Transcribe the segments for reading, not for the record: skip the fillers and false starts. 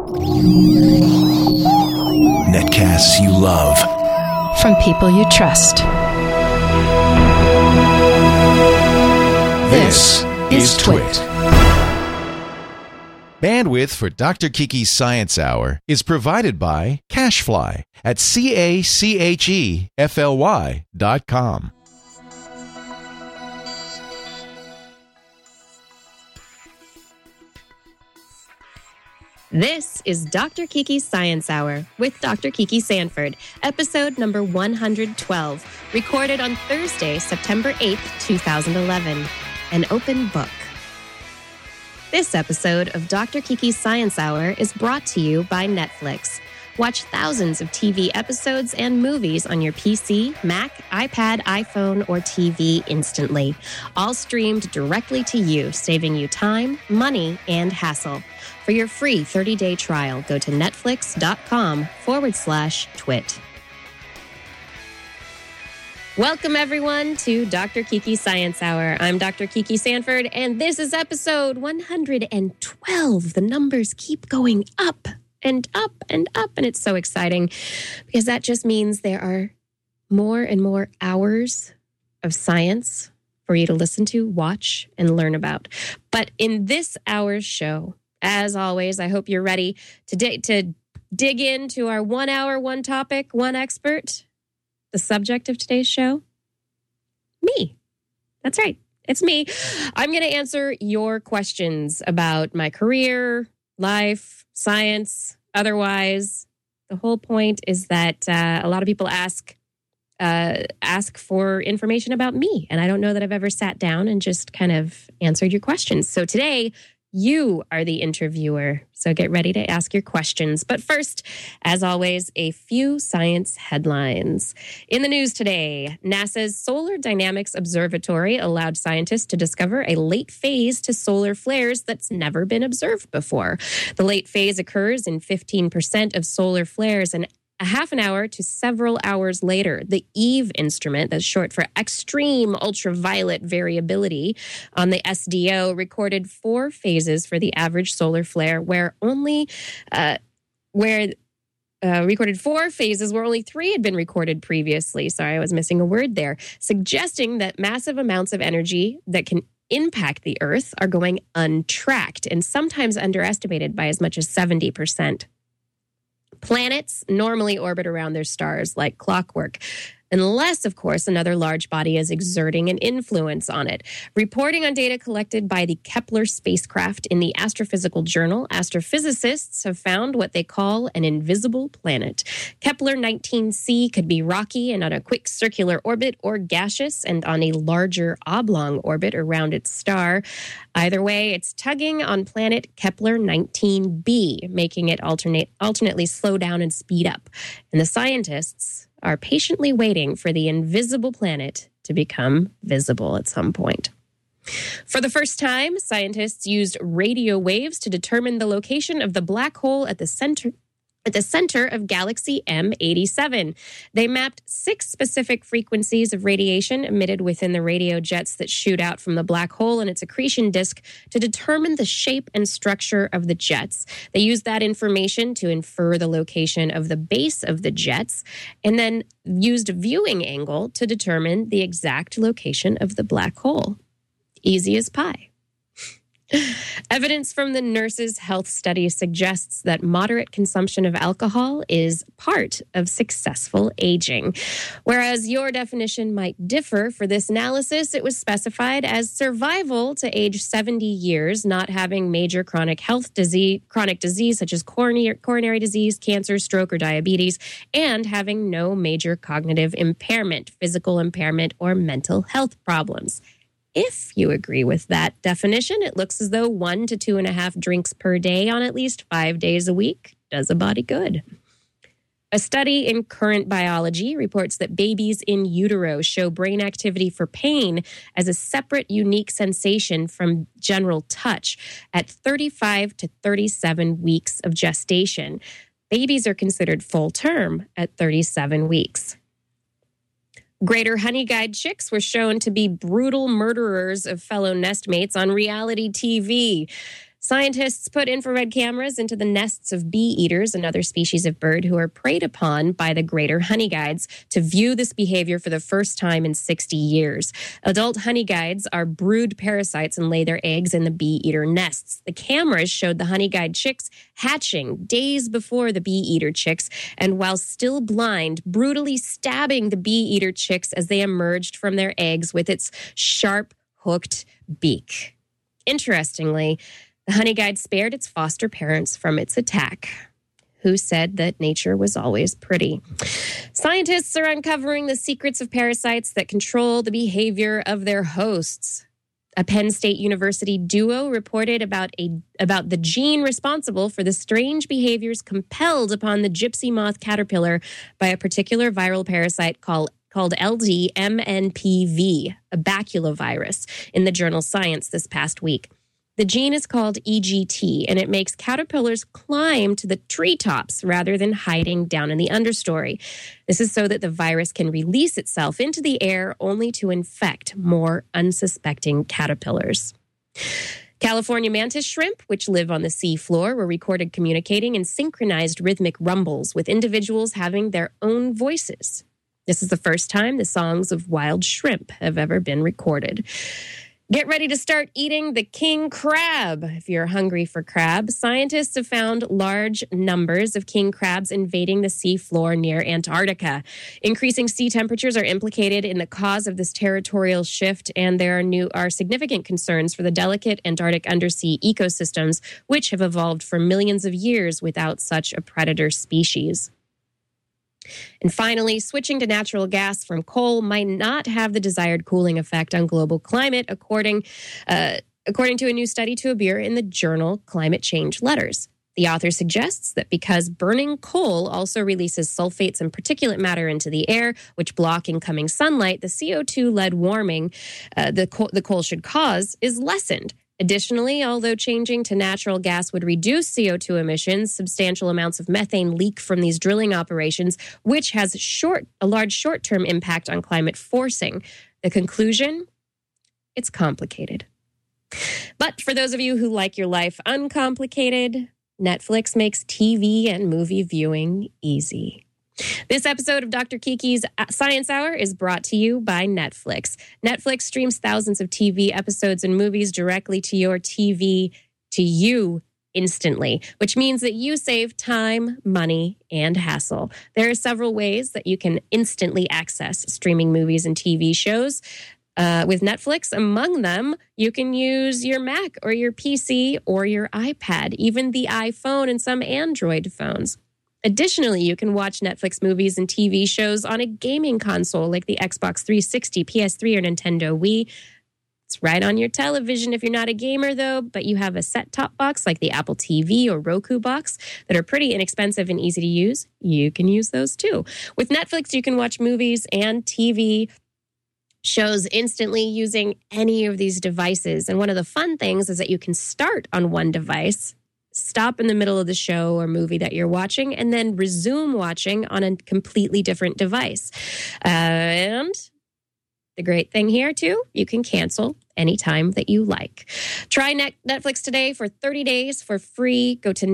Netcasts you love. From people you trust. This is Twit. Bandwidth for Dr. Kiki's Science Hour is provided by CacheFly at CacheFly.com. This is Dr. Kiki's Science Hour with Dr. Kiki Sanford, episode number 112, recorded on Thursday, September 8th, 2011. An open book. This episode of Dr. Kiki's Science Hour is brought to you by Netflix. Watch thousands of TV episodes and movies on your PC, Mac, iPad, iPhone, or TV instantly. All streamed directly to you, saving you time, money, and hassle. For your free 30-day trial, go to netflix.com/twit. Welcome, everyone, to Dr. Kiki Science Hour. I'm Dr. Kiki Sanford, and this is episode 112. The numbers keep going up and up and up, and it's so exciting because that just means there are more and more hours of science for you to listen to, watch, and learn about. But in this hour's show, as always, I hope you're ready to dig into our 1 hour, one topic, one expert. The subject of today's show? Me. That's right. It's me. I'm going to answer your questions about my career, life, science, otherwise. The whole point is that a lot of people ask for information about me, and I don't know that I've ever sat down and just kind of answered your questions. So today, you are the interviewer, so get ready to ask your questions. But first, as always, a few science headlines. In the news today, NASA's Solar Dynamics Observatory allowed scientists to discover a late phase to solar flares that's never been observed before. The late phase occurs in 15% of solar flares, and a half an hour to several hours later. The EVE instrument, that's short for Extreme Ultraviolet Variability, on the SDO recorded 4 phases for the average solar flare, recorded 4 phases where only 3 had been recorded previously. Sorry, I was missing a word there, suggesting that massive amounts of energy that can impact the Earth are going untracked and sometimes underestimated by as much as 70%. Planets normally orbit around their stars like clockwork, unless, of course, another large body is exerting an influence on it. Reporting on data collected by the Kepler spacecraft in the Astrophysical Journal, astrophysicists have found what they call an invisible planet. Kepler 19c could be rocky and on a quick circular orbit, or gaseous and on a larger oblong orbit around its star. Either way, it's tugging on planet Kepler 19b, making it alternately slow down and speed up. And the scientists are patiently waiting for the invisible planet to become visible at some point. For the first time, scientists used radio waves to determine the location of the black hole at the center of galaxy M87. They mapped 6 specific frequencies of radiation emitted within the radio jets that shoot out from the black hole and its accretion disk to determine the shape and structure of the jets. They used that information to infer the location of the base of the jets, and then used a viewing angle to determine the exact location of the black hole. Easy as pie. Evidence from the Nurses' Health Study suggests that moderate consumption of alcohol is part of successful aging. Whereas your definition might differ for this analysis, it was specified as survival to age 70 years, not having major chronic disease such as coronary disease, cancer, stroke, or diabetes, and having no major cognitive impairment, physical impairment, or mental health problems. If you agree with that definition, it looks as though 1 to 2.5 drinks per day on at least 5 days a week does a body good. A study in Current Biology reports that babies in utero show brain activity for pain as a separate, unique sensation from general touch at 35 to 37 weeks of gestation. Babies are considered full term at 37 weeks. Greater Honey Guide chicks were shown to be brutal murderers of fellow nestmates on reality TV. Scientists put infrared cameras into the nests of bee eaters, another species of bird who are preyed upon by the greater honeyguides, to view this behavior for the first time in 60 years. Adult honeyguides are brood parasites and lay their eggs in the bee eater nests. The cameras showed the honeyguide chicks hatching days before the bee eater chicks, and while still blind, brutally stabbing the bee eater chicks as they emerged from their eggs with its sharp, hooked beak. Interestingly, the honeyguide spared its foster parents from its attack, who said that nature was always pretty. Scientists are uncovering the secrets of parasites that control the behavior of their hosts. A Penn State University duo reported about the gene responsible for the strange behaviors compelled upon the gypsy moth caterpillar by a particular viral parasite called LD-MNPV, a baculovirus, in the journal Science this past week. The gene is called EGT, and it makes caterpillars climb to the treetops rather than hiding down in the understory. This is so that the virus can release itself into the air only to infect more unsuspecting caterpillars. California mantis shrimp, which live on the sea floor, were recorded communicating in synchronized rhythmic rumbles with individuals having their own voices. This is the first time the songs of wild shrimp have ever been recorded. Get ready to start eating the king crab. If you're hungry for crab, scientists have found large numbers of king crabs invading the sea floor near Antarctica. Increasing sea temperatures are implicated in the cause of this territorial shift, and there are significant concerns for the delicate Antarctic undersea ecosystems, which have evolved for millions of years without such a predator species. And finally, switching to natural gas from coal might not have the desired cooling effect on global climate, according to a new study to appear in the journal Climate Change Letters. The author suggests that because burning coal also releases sulfates and particulate matter into the air, which block incoming sunlight, the CO2-led warming the coal should cause is lessened. Additionally, although changing to natural gas would reduce CO2 emissions, substantial amounts of methane leak from these drilling operations, which has a large short-term impact on climate forcing. The conclusion? It's complicated. But for those of you who like your life uncomplicated, Netflix makes TV and movie viewing easy. This episode of Dr. Kiki's Science Hour is brought to you by Netflix. Netflix streams thousands of TV episodes and movies directly to your TV, to you instantly, which means that you save time, money, and hassle. There are several ways that you can instantly access streaming movies and TV shows. With Netflix, among them, you can use your Mac or your PC or your iPad, even the iPhone and some Android phones. Additionally, you can watch Netflix movies and TV shows on a gaming console like the Xbox 360, PS3, or Nintendo Wii. It's right on your television if you're not a gamer, though, but you have a set-top box like the Apple TV or Roku box that are pretty inexpensive and easy to use. You can use those, too. With Netflix, you can watch movies and TV shows instantly using any of these devices. And one of the fun things is that you can start on one device, stop in the middle of the show or movie that you're watching, and then resume watching on a completely different device. And the great thing here, too, you can cancel anytime that you like. Try Netflix today for 30 days for free. Go to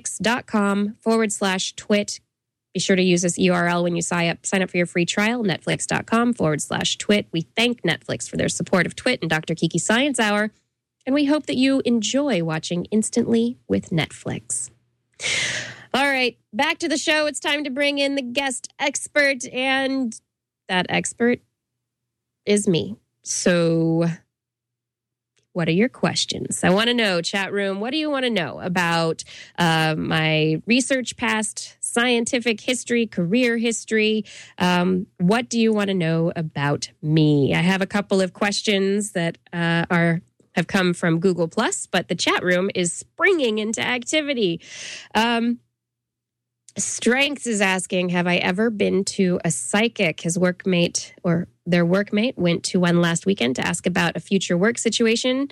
netflix.com/twit. Be sure to use this URL when you sign up for your free trial, netflix.com/twit. We thank Netflix for their support of Twit and Dr. Kiki Science Hour. And we hope that you enjoy watching instantly with Netflix. All right, back to the show. It's time to bring in the guest expert, and that expert is me. So what are your questions? I want to know, chat room, what do you want to know about my research, past scientific history, career history? What do you want to know about me? I have a couple of questions that have come from Google+, but the chat room is springing into activity. Strengths is asking, have I ever been to a psychic? His workmate or their workmate went to one last weekend to ask about a future work situation.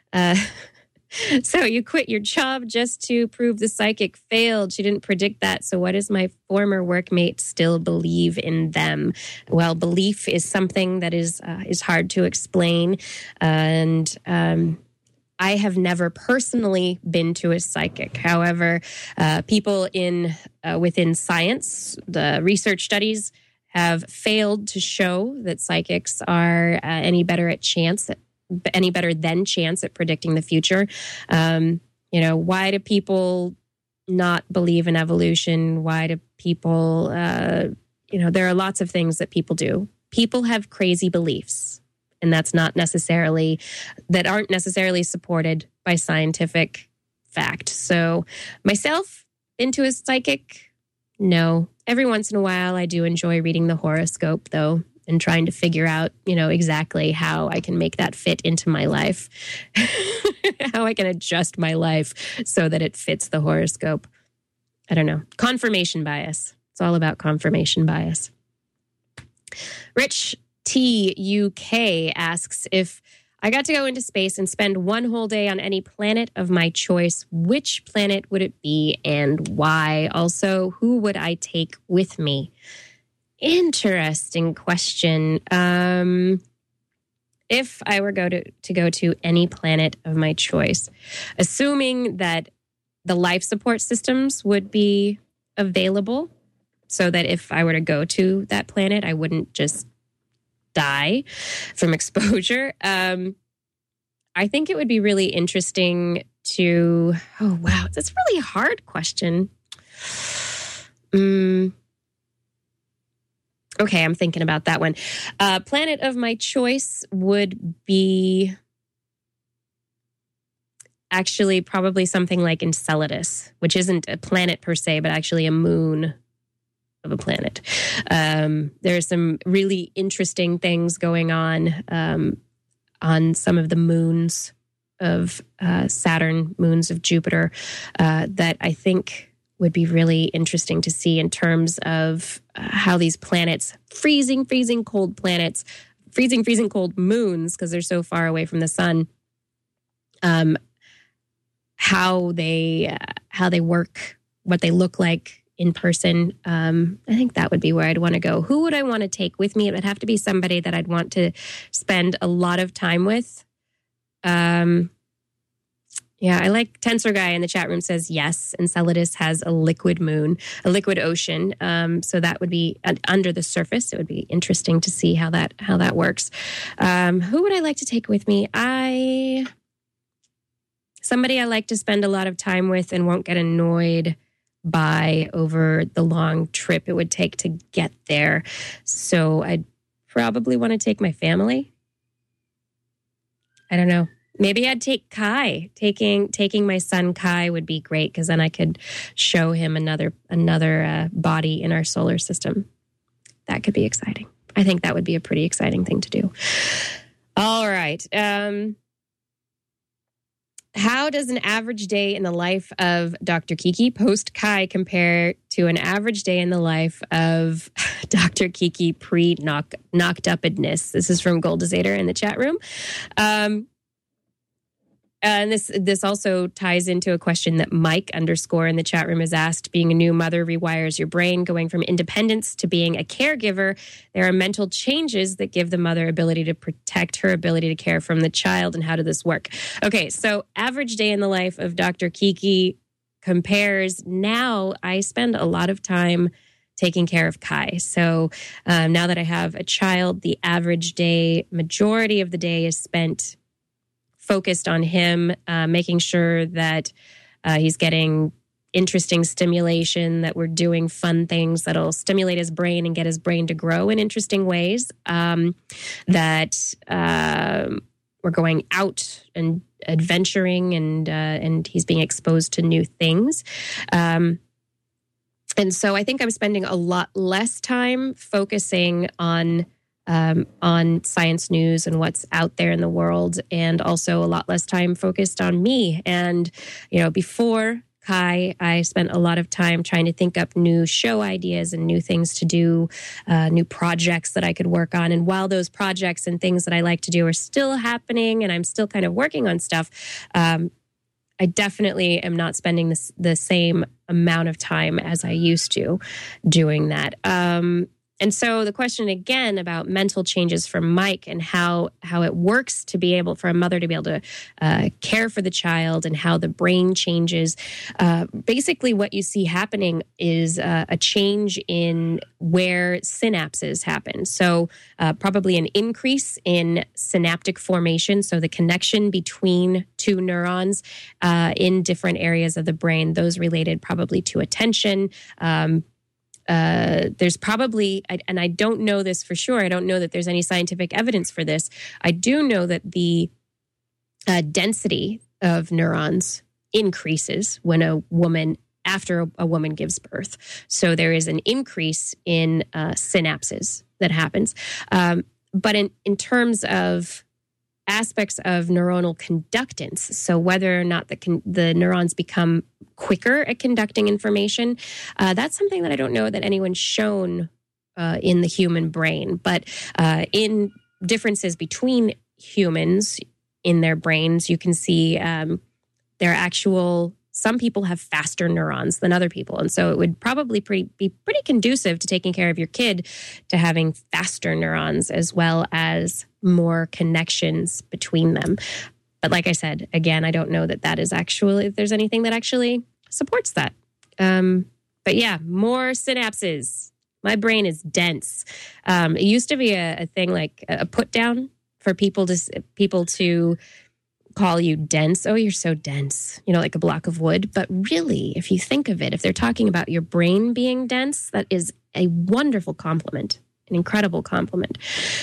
So you quit your job just to prove the psychic failed. She didn't predict that. So what does my former workmate still believe in them? Well, belief is something that is hard to explain. And I have never personally been to a psychic. However, people within science, the research studies have failed to show that psychics are any better than chance at predicting the future. Why do people not believe in evolution? Why do people, there are lots of things that people do. People have crazy beliefs, and that aren't necessarily supported by scientific fact. So myself, into a psychic? No. Every once in a while, I do enjoy reading the horoscope, though, and trying to figure out, exactly how I can make that fit into my life, how I can adjust my life so that it fits the horoscope. I don't know. Confirmation bias. It's all about confirmation bias. Rich T UK asks, if I got to go into space and spend one whole day on any planet of my choice, which planet would it be and why? Also, who would I take with me? Interesting question. If I were to go to any planet of my choice, assuming that the life support systems would be available so that if I were to go to that planet, I wouldn't just die from exposure. I think it would be really interesting to... Oh, wow. That's a really hard question. Okay, I'm thinking about that one. Planet of my choice would be actually probably something like Enceladus, which isn't a planet per se, but actually a moon of a planet. There are some really interesting things going on some of the moons of Saturn, moons of Jupiter, that I think would be really interesting to see in terms of how these planets, freezing cold planets, freezing cold moons, because they're so far away from the sun, how they work, what they look like in person. I think that would be where I'd want to go. Who would I want to take with me? It would have to be somebody that I'd want to spend a lot of time with. Yeah, I like Tensor Guy in the chat room says, yes, Enceladus has a liquid moon, a liquid ocean. So that would be under the surface. It would be interesting to see how that works. Who would I like to take with me? Somebody I like to spend a lot of time with and won't get annoyed by over the long trip it would take to get there. So I'd probably want to take my family. I don't know. Maybe I'd take Kai. Taking my son Kai would be great because then I could show him another body in our solar system. That could be exciting. I think that would be a pretty exciting thing to do. All right. How does an average day in the life of Dr. Kiki post Kai compare to an average day in the life of Dr. Kiki pre-knocked upness? This is from Goldizator in the chat room. And this also ties into a question that Mike _ in the chat room has asked. Being a new mother rewires your brain. Going from independence to being a caregiver, there are mental changes that give the mother ability to protect her ability to care from the child. And how did this work? Okay, so average day in the life of Dr. Kiki compares. Now I spend a lot of time taking care of Kai. So now that I have a child, the average day, majority of the day is spent focused on him, making sure that he's getting interesting stimulation, that we're doing fun things that'll stimulate his brain and get his brain to grow in interesting ways, that we're going out and adventuring and he's being exposed to new things. And so I think I'm spending a lot less time focusing on science news and what's out there in the world, and also a lot less time focused on me. And, before Kai, I spent a lot of time trying to think up new show ideas and new things to do, new projects that I could work on. And while those projects and things that I like to do are still happening and I'm still kind of working on stuff, I definitely am not spending the same amount of time as I used to doing that. And so the question again about mental changes for Mike and how it works to be able for a mother to be able to care for the child and how the brain changes. Basically, what you see happening is a change in where synapses happen. So probably an increase in synaptic formation. So the connection between two neurons in different areas of the brain, those related probably to attention. There's probably, and I don't know this for sure, I don't know that there's any scientific evidence for this. I do know that the density of neurons increases when after a woman gives birth. So there is an increase in synapses that happens. But in terms of aspects of neuronal conductance, so whether or not the neurons become quicker at conducting information, that's something that I don't know that anyone's shown in the human brain. But in differences between humans in their brains, you can see some people have faster neurons than other people. And so it would probably be pretty conducive to taking care of your kid to having faster neurons as well as more connections between them. But like I said, again, I don't know that is actually, if there's anything that actually supports that. But yeah, more synapses. My brain is dense. It used to be a thing like a put down for people to call you dense. Oh, you're so dense, like a block of wood. But really, if you think of it, if they're talking about your brain being dense, that is a wonderful compliment, an incredible compliment.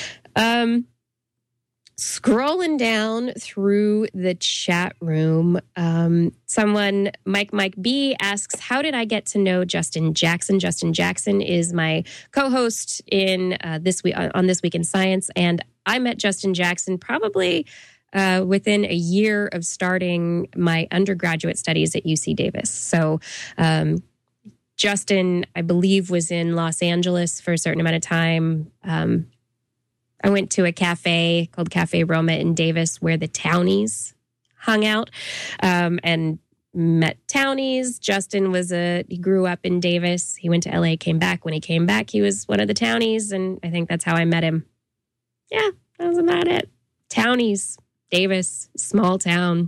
Scrolling down through the chat room, someone, Mike B, asks, how did I get to know Justin Jackson? Justin Jackson is my co-host in This Week in Science, and I met Justin Jackson probably within a year of starting my undergraduate studies at UC Davis. So Justin, I believe, was in Los Angeles for a certain amount of time. I went to a cafe called Cafe Roma in Davis where the Townies hung out and met Townies. Justin he grew up in Davis. He went to LA, came back. When he came back, he was one of the Townies, and I think that's how I met him. Yeah, that was about it. Townies. Davis, small town.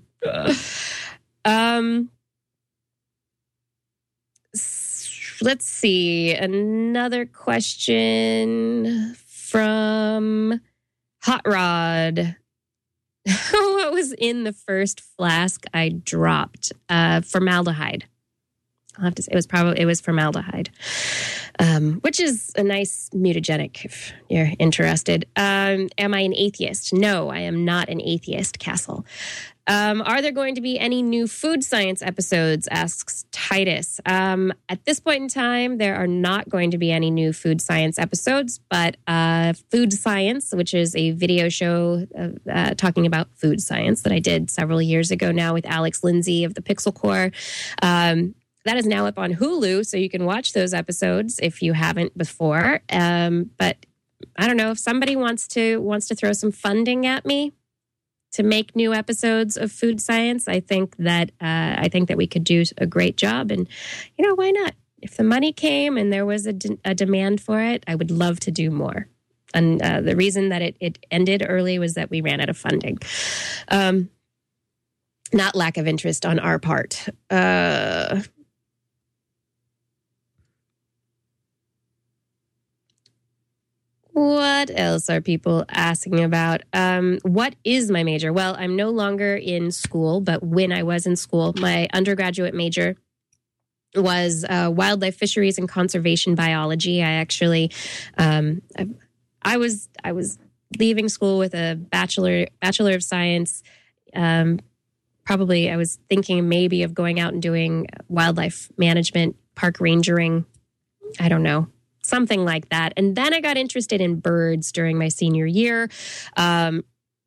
Let's see. Another question from Hot Rod. What was in the first flask I dropped? Formaldehyde. I'll have to say it was formaldehyde, which is a nice mutagenic if you're interested. Am I an atheist? No, I am not an atheist, Castle. Are there going to be any new food science episodes, asks Titus. At this point in time, there are not going to be any new food science episodes, but Food Science, which is a video show talking about food science that I did several years ago now with Alex Lindsay of the Pixel Corps, that is now up on Hulu, so you can watch those episodes if you haven't before. But I don't know, if somebody wants to throw some funding at me to make new episodes of Food Science, I think that we could do a great job. And why not? If the money came and there was a demand for it, I would love to do more. And the reason that it ended early was that we ran out of funding. Not lack of interest on our part. What else are people asking about? What is my major? Well, I'm no longer in school, but when I was in school, my undergraduate major was wildlife fisheries and conservation biology. I actually, I was leaving school with a bachelor of science. Probably I was thinking maybe of going out and doing wildlife management, park rangering. I don't know. Something like that. And then I got interested in birds during my senior year. And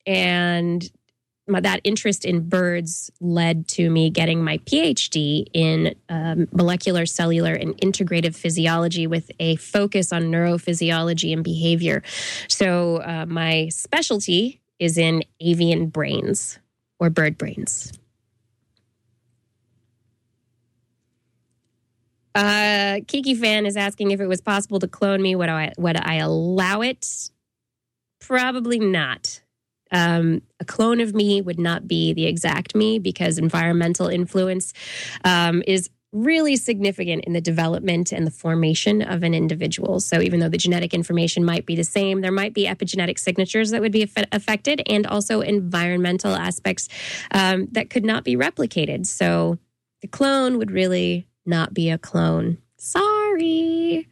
that interest in birds led to me getting my PhD in molecular, cellular, and integrative physiology with a focus on neurophysiology and behavior. So my specialty is in avian brains or bird brains. Kiki Fan is asking if it was possible to clone me. Would I allow it? Probably not. A clone of me would not be the exact me because environmental influence is really significant in the development and the formation of an individual. So even though the genetic information might be the same, there might be epigenetic signatures that would be affected and also environmental aspects that could not be replicated. So the clone would really not be a clone. Sorry.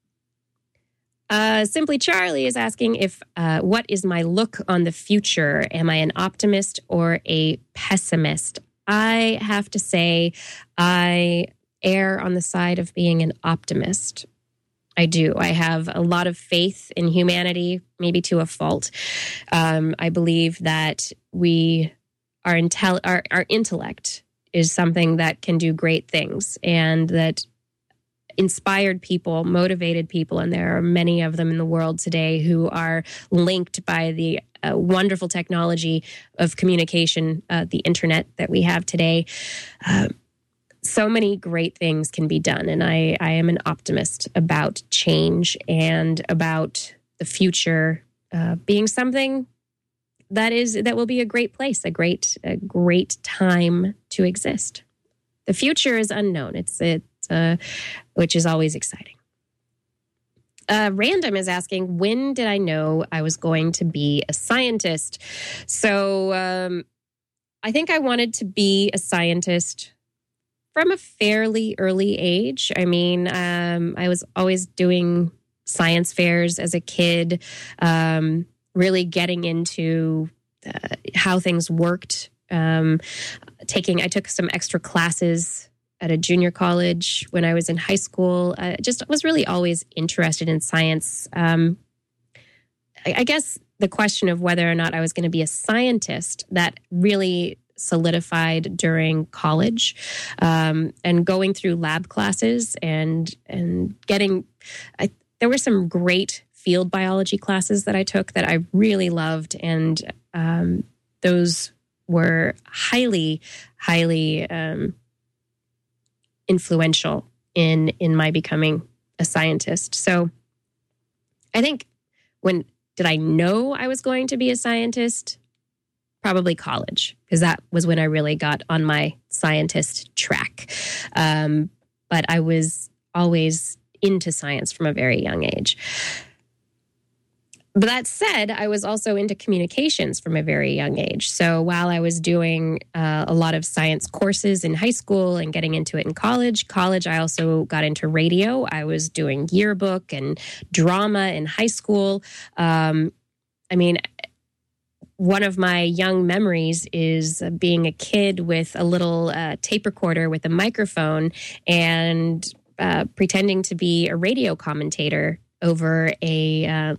Simply Charlie is asking if what is my look on the future? Am I an optimist or a pessimist? I have to say I err on the side of being an optimist. I do. I have a lot of faith in humanity, maybe to a fault. I believe that our intellect is something that can do great things and that inspired people, motivated people, and there are many of them in the world today who are linked by the wonderful technology of communication, the internet that we have today. So many great things can be done, and I am an optimist about change and about the future being something that will be a great place, a great time to exist. The future is unknown. It's which is always exciting. Random is asking, when did I know I was going to be a scientist? So I think I wanted to be a scientist from a fairly early age. I mean, I was always doing science fairs as a kid, really getting into how things worked. I took some extra classes at a junior college when I was in high school. I just was really always interested in science. I guess the question of whether or not I was going to be a scientist, that really solidified during college, and going through lab classes and getting. There were some great field biology classes that I took that I really loved, and those were highly influential in my becoming a scientist. So I think when did I know I was going to be a scientist? Probably college, because that was when I really got on my scientist track. But I was always into science from a very young age. But that said, I was also into communications from a very young age. So while I was doing a lot of science courses in high school and getting into it in college, I also got into radio. I was doing yearbook and drama in high school. One of my young memories is being a kid with a little tape recorder with a microphone and pretending to be a radio commentator over a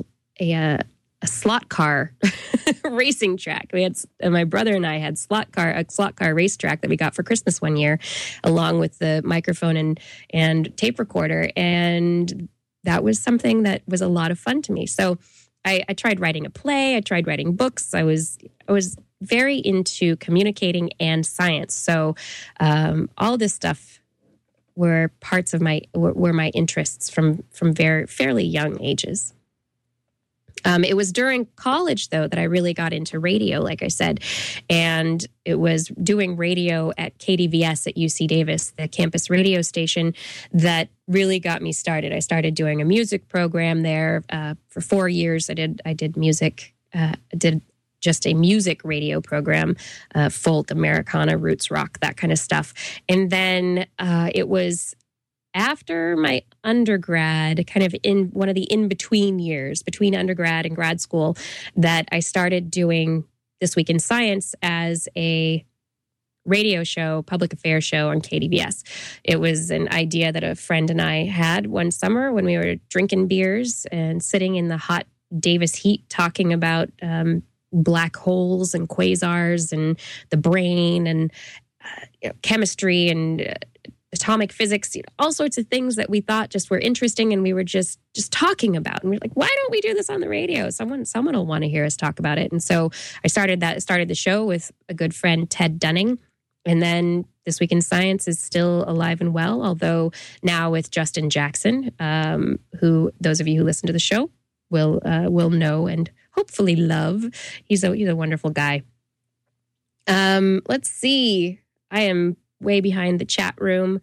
slot car racing track. We had my brother and I had a slot car racetrack that we got for Christmas one year, along with the microphone and tape recorder, and that was something that was a lot of fun to me. So I tried writing a play. I tried writing books. I was very into communicating and science. So all this stuff were parts of my interests from very fairly young ages. It was during college, though, that I really got into radio, like I said, and it was doing radio at KDVS at UC Davis, the campus radio station, that really got me started. I started doing a music program there for 4 years. I did music. I did just a music radio program, folk, Americana, roots, rock, that kind of stuff. And then it was after my undergrad, kind of in one of the in-between years, between undergrad and grad school, that I started doing This Week in Science as a radio show, public affairs show on KDVS. It was an idea that a friend and I had one summer when we were drinking beers and sitting in the hot Davis heat talking about black holes and quasars and the brain and chemistry and atomic physics, all sorts of things that we thought just were interesting and we were just talking about. And we were like, why don't we do this on the radio? Someone will want to hear us talk about it. And so I started the show with a good friend, Ted Dunning. And then This Week in Science is still alive and well, although now with Justin Jackson, who those of you who listen to the show will know and hopefully love. He's a wonderful guy. Let's see. I am way behind the chat room.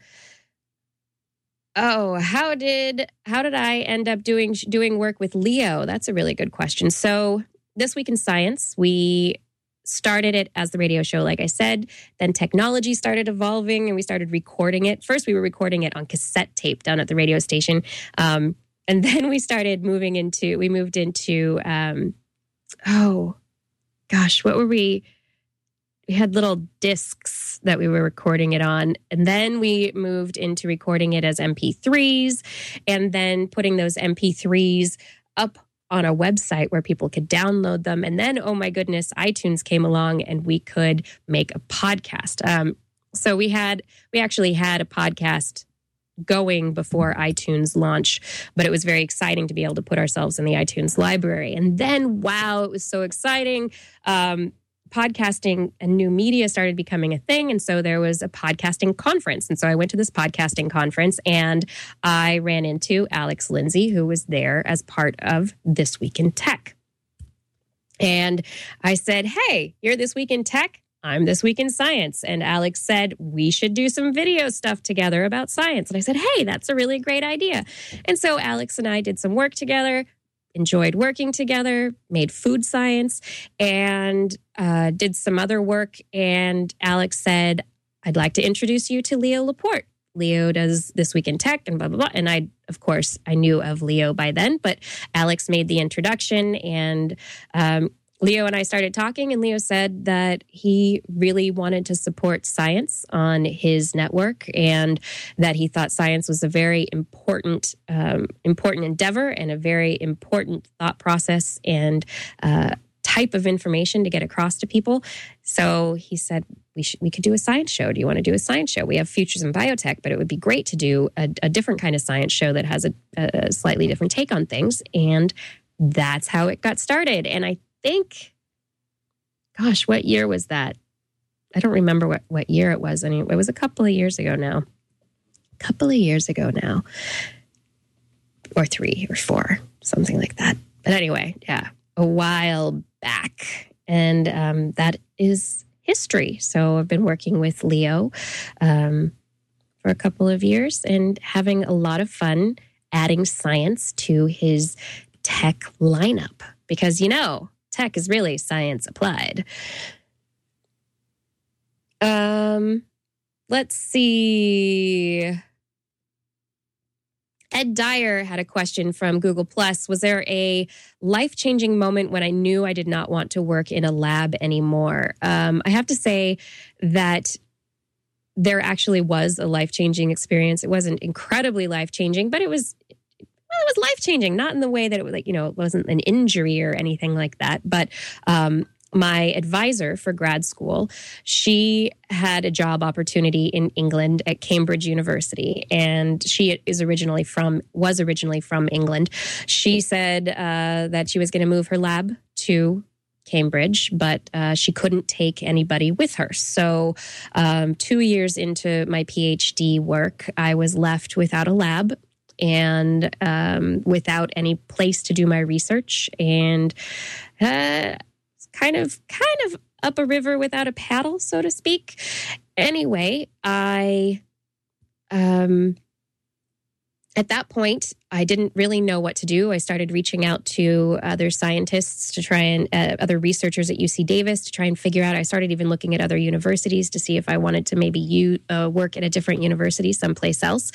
Oh, how did I end up doing work with Leo? That's a really good question. So This Week in Science, we started it as the radio show, like I said. Then technology started evolving and we started recording it. First, we were recording it on cassette tape down at the radio station. And then we moved into, what were we? We had little discs that we were recording it on. And then we moved into recording it as MP3s and then putting those MP3s up on a website where people could download them. And then, oh my goodness, iTunes came along and we could make a podcast. So we actually had a podcast going before iTunes launch, but it was very exciting to be able to put ourselves in the iTunes library. And then, wow, it was so exciting. Podcasting and new media started becoming a thing. And so there was a podcasting conference. And so I went to this podcasting conference and I ran into Alex Lindsay, who was there as part of This Week in Tech. And I said, hey, you're This Week in Tech. I'm This Week in Science. And Alex said, we should do some video stuff together about science. And I said, hey, that's a really great idea. And so Alex and I did some work together, enjoyed working together, made food science, and did some other work. And Alex said, I'd like to introduce you to Leo Laporte. Leo does This Week in Tech and blah, blah, blah. And I knew of Leo by then, but Alex made the introduction and Leo and I started talking, and Leo said that he really wanted to support science on his network and that he thought science was a very important endeavor and a very important thought process and type of information to get across to people. So he said, we could do a science show. Do you want to do a science show? We have Futures in Biotech, but it would be great to do a different kind of science show that has a slightly different take on things. And that's how it got started. And I think, gosh, what year was that? I don't remember what year it was. I mean, it was a couple of years ago now. Or 3 or 4, something like that. But anyway, yeah, a while back. And that is history. So I've been working with Leo for a couple of years and having a lot of fun adding science to his tech lineup. Because, tech is really science applied. Let's see. Ed Dyer had a question from Google+. Was there a life-changing moment when I knew I did not want to work in a lab anymore? I have to say that there actually was a life-changing experience. It wasn't incredibly life-changing, but it was life-changing, not in the way that it was it wasn't an injury or anything like that. But my advisor for grad school, she had a job opportunity in England at Cambridge University, and she was originally from England. She said that she was going to move her lab to Cambridge, but she couldn't take anybody with her. So 2 years into my PhD work, I was left without a lab and without any place to do my research, and kind of up a river without a paddle, so to speak. Anyway, I at that point, I didn't really know what to do. I started reaching out to other scientists to try and other researchers at UC Davis to try and figure out. I started even looking at other universities to see if I wanted to maybe work at a different university someplace else.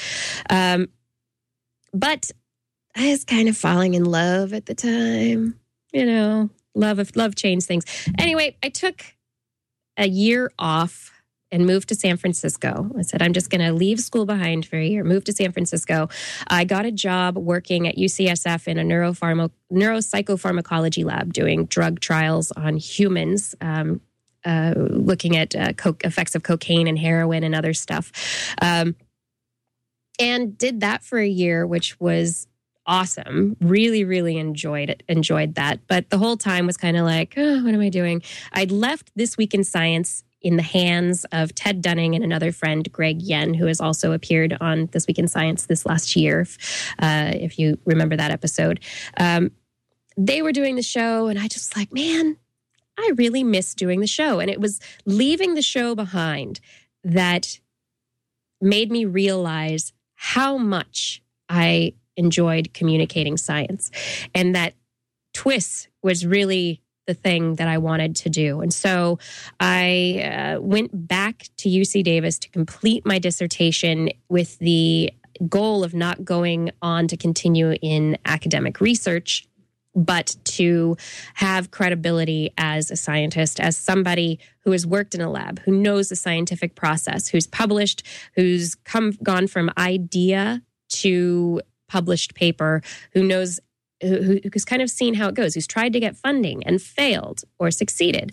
But I was kind of falling in love at the time. Love changed things. Anyway, I took a year off and moved to San Francisco. I said, I'm just going to leave school behind for a year, move to San Francisco. I got a job working at UCSF in a neuropsychopharmacology lab doing drug trials on humans, looking at effects of cocaine and heroin and other stuff. And did that for a year, which was awesome. Really, really enjoyed that. But the whole time was kind of like, oh, what am I doing? I'd left This Week in Science in the hands of Ted Dunning and another friend, Greg Yen, who has also appeared on This Week in Science this last year, if you remember that episode. They were doing the show, and I just like, man, I really miss doing the show. And it was leaving the show behind that made me realize how much I enjoyed communicating science, and that TWIS was really the thing that I wanted to do. And so I went back to UC Davis to complete my dissertation with the goal of not going on to continue in academic research, but to have credibility as a scientist, as somebody who has worked in a lab, who knows the scientific process, who's published, who's gone from idea to published paper, who knows, who's kind of seen how it goes, who's tried to get funding and failed or succeeded.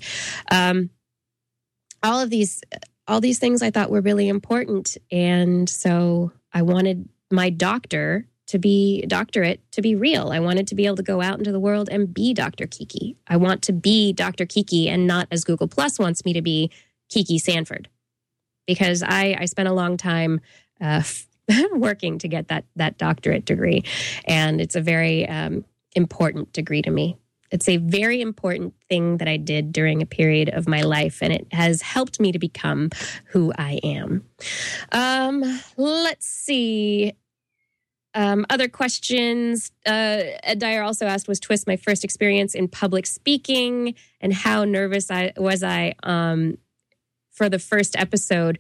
All these things I thought were really important. And so I wanted my doctorate to be real. I wanted to be able to go out into the world and be Dr. Kiki. I want to be Dr. Kiki and not, as Google Plus wants me to be, Kiki Sanford. Because I spent a long time working to get that doctorate degree. And it's a very important degree to me. It's a very important thing that I did during a period of my life, and it has helped me to become who I am. Let's see. Other questions. Ed Dyer also asked, was TWIS my first experience in public speaking, and how nervous was I for the first episode?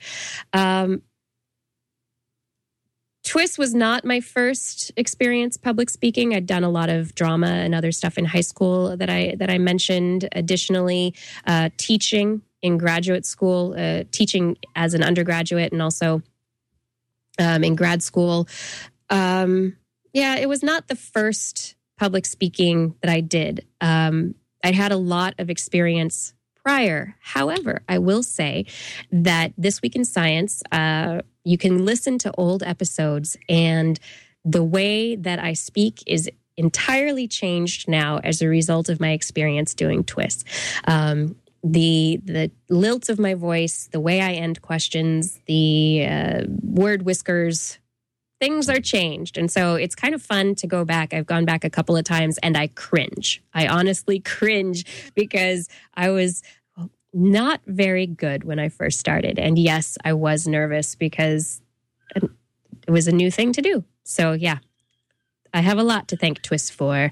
TWIS was not my first experience public speaking. I'd done a lot of drama and other stuff in high school that I mentioned. Additionally, teaching in graduate school, teaching as an undergraduate, and also in grad school. It was not the first public speaking that I did. I'd had a lot of experience prior. However, I will say that This Week in Science, you can listen to old episodes, and the way that I speak is entirely changed now as a result of my experience doing TWIS. The lilt of my voice, the way I end questions, the word whiskers, things are changed. And so it's kind of fun to go back. I've gone back a couple of times and I cringe. I honestly cringe because I was not very good when I first started. And yes, I was nervous because it was a new thing to do. So yeah, I have a lot to thank TWIS for.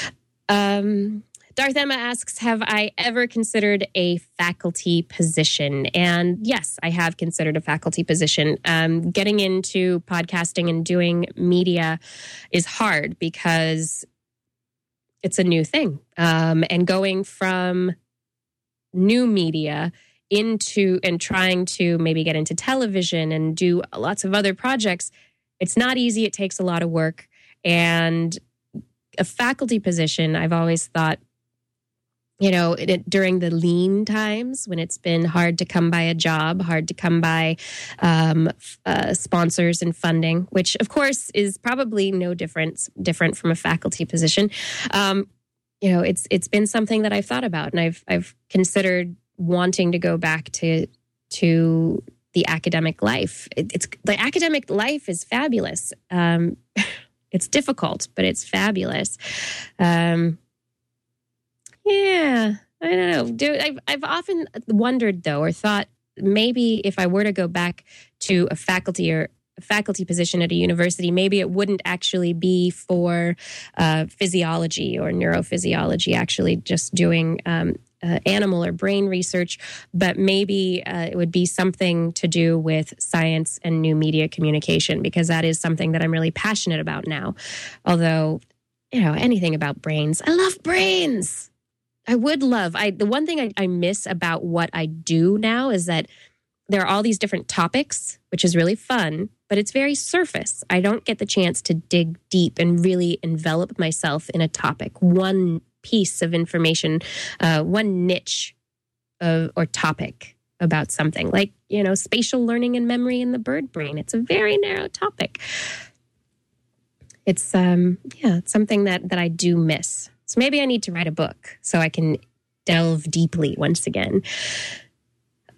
Darth Emma asks, have I ever considered a faculty position? And yes, I have considered a faculty position. Getting into podcasting and doing media is hard because it's a new thing. And going from new media into and trying to maybe get into television and do lots of other projects, it's not easy. It takes a lot of work. And a faculty position, I've always thought, during the lean times when it's been hard to come by a job, hard to come by sponsors and funding, which of course is probably no different from a faculty position. It's been something that I've thought about, and I've considered wanting to go back to the academic life. The academic life is fabulous. It's difficult, but it's fabulous. Yeah, I don't know. I've often wondered, though, or thought maybe if I were to go back to a faculty position at a university, maybe it wouldn't actually be for physiology or neurophysiology, actually just doing animal or brain research, but maybe it would be something to do with science and new media communication, because that is something that I'm really passionate about now. Although, anything about brains. I love brains. I would love, the one thing I miss about what I do now is that there are all these different topics, which is really fun, but it's very surface. I don't get the chance to dig deep and really envelop myself in a topic, one piece of information, one niche or topic about something like, spatial learning and memory in the bird brain. It's a very narrow topic. It's, it's something that I do miss. So maybe I need to write a book so I can delve deeply once again.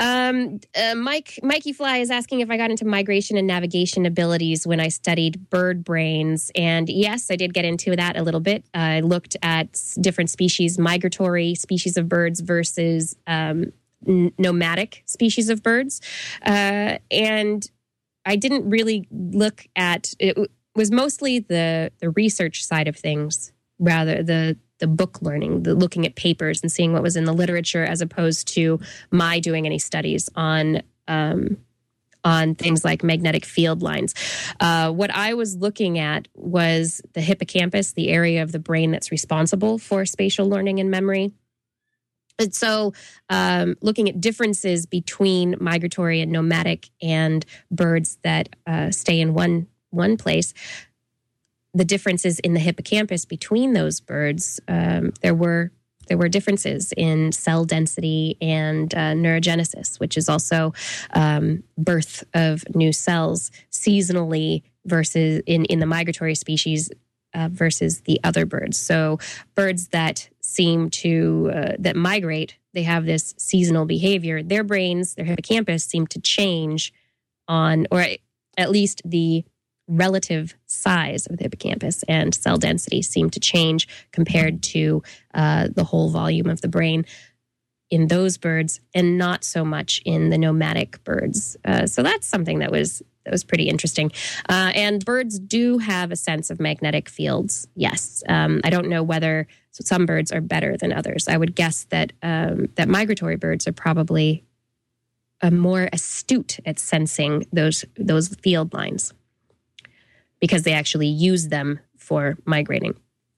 Mikey Fly is asking if I got into migration and navigation abilities when I studied bird brains. And yes, I did get into that a little bit. I looked at different species, migratory species of birds versus nomadic species of birds. And I didn't really look at, it was mostly the research side of things, rather the book learning, the looking at papers and seeing what was in the literature, as opposed to my doing any studies on things like magnetic field lines. What I was looking at was the hippocampus, the area of the brain that's responsible for spatial learning and memory. And so looking at differences between migratory and nomadic and birds that stay in one place, the differences in the hippocampus between those birds, there were differences in cell density and neurogenesis, which is also birth of new cells seasonally versus in the migratory species versus the other birds. So birds that seem to that migrate, they have this seasonal behavior. Their brains, their hippocampus, seem to change on, or at least the relative size of the hippocampus and cell density seem to change compared to the whole volume of the brain in those birds, and not so much in the nomadic birds. So that's something that was pretty interesting. And birds do have a sense of magnetic fields. Yes, I don't know whether some birds are better than others. I would guess that that migratory birds are probably more astute at sensing those field lines, because they actually use them for migrating.